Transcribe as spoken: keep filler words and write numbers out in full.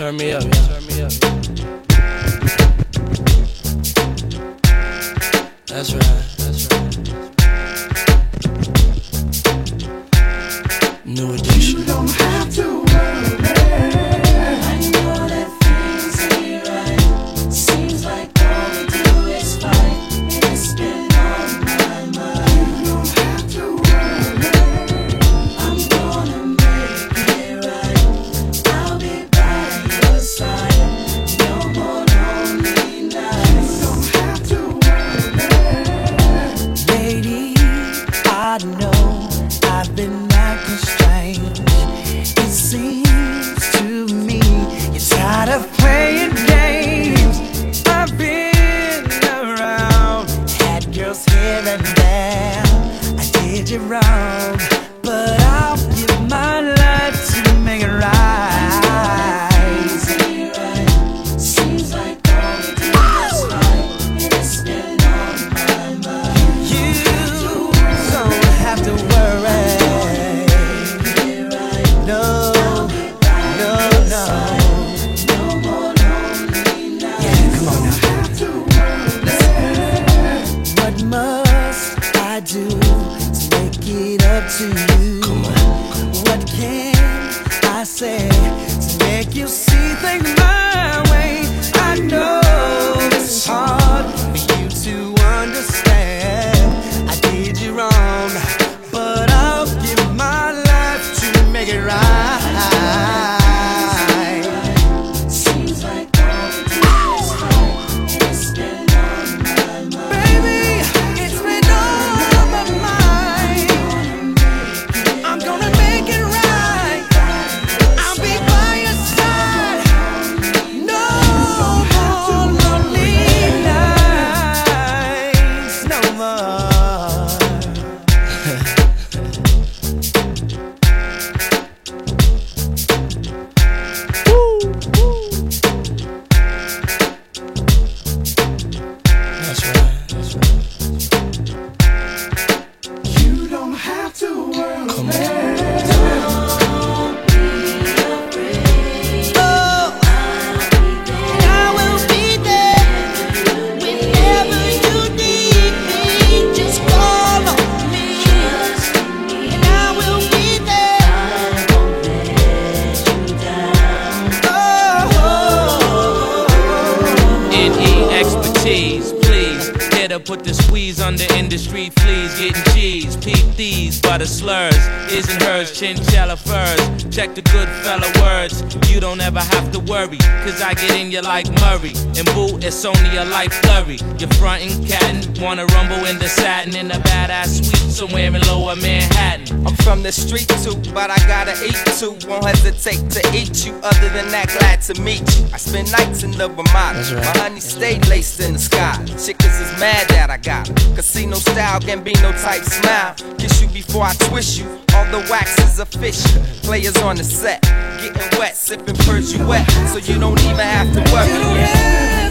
Turn me up, yeah. Turn me up. That's right, that's right. New edition. You don't have to worry. I know that things ain't right. Seems like all we do is fight. And it's been on my mind. You don't have to worry. I'm gonna make it right. I'll be by your side. No more lonely nights. You don't have to worry. Lady, I know I've been acting strange. It seems to me you're tired of playing games. I've been around, had girls here and there. I did you wrong, but I'll give my life to make it right. Things ain't right. Seems like all we do is fight. And it's been on my mind. You don't have to worry. No, no, no. No more lonely nights. Yeah, come on now. Have to worry. What must I do to make it up to you? Come on. What can I say to make you see things my way? I know it's hard for you to understand. I did you wrong, but I'll give my life to make it right. Seems like all we do is fight. And it's been on my mind. Baby, it's been on my mind. I'm gonna make it right. I'll be by your side. No more lonely nights, no more. That's right, that's right. You don't have to worry. Come on. Don't be afraid. Oh, I will be there whenever you need me. Just call on me, and I will be there. Oh, N E expertise, please. Here to put the squeeze under industry fleas. Getting G's, peep these butter slurs. Isn't hers, chinchilla furs. Check the good fella words. You don't ever have to worry, cause I get in you like Murray. And boo, it's only a life flurry. You're frontin', cattin', wanna rumble in the satin in a badass suite somewhere in lower Manhattan. I'm from the street too, but I gotta eat too. Won't hesitate to eat you. Other than that, glad to meet you. I spend nights in the Ramada. That's right. My honey stayed laced in the sky. Chickas is mad that I got her. Casino style, Gambino type smile. Kiss you before I twist you. All the wax is official. Players on the set, getting wet, sipping Persian wet, so you don't even have to worry. yeah.